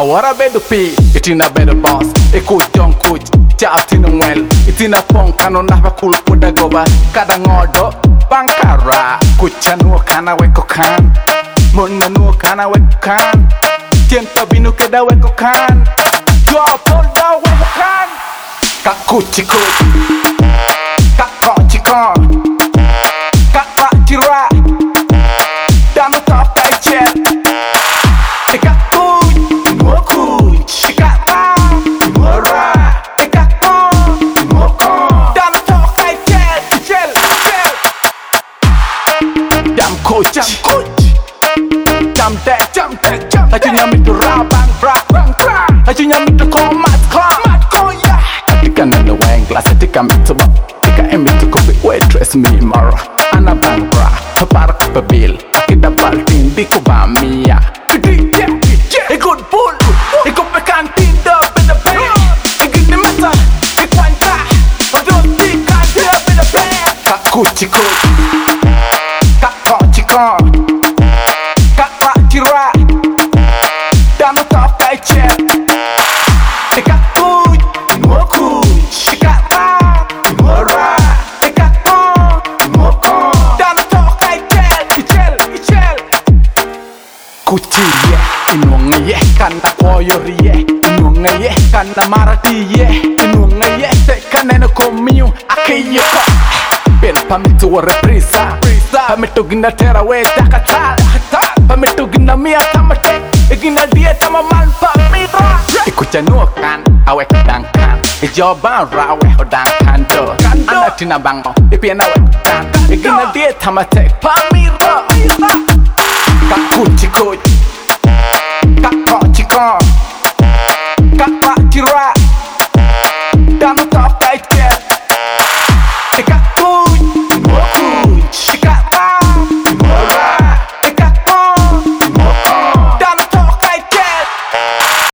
wara bedo pi itina bedo boss e ku jong ku chaptino wel itina pon kano na ba kul poda goba kada ngodo bankara kuchanu kana weko kan monna no kana weko kan tienta binu keda weko kan yo poda weko kan kakuchi ku kakochi kon kakachira dano top kai chet Jam that, I think I'm into rap bang, I think I'm into combat, yeah. I think I'm in the wine glass, I think I'm into bop, I think I'm into coffee, waitress me tomorrow. Anna bang bra, a bar up a bill, I get the baltin, big mia. A good bull, a good canteen, up in the pay, a good the matter, a quanta, I don't think I hear in the play. Kakuchi kakochi kon. Dano top kai chet Eka kuj, mo kuj Eka pa, mo ra Eka kon, mo kon Dano top kai chet, ichel Kuchi ye, inunga ye Kana koyori ye, inunga ye Kana marati ye, inunga ye Teka neno komiu, ake ye ko Pena pamitu wa reprisa Pamitu gina tera we takata Pamitu gina mia tamate Igina dia tama man pa mira Ikucha nuokan, awe kudangkan Ijoban rawe hodangkan do Anatina bango, ipiena we kudan Igina dia tama tek pa mira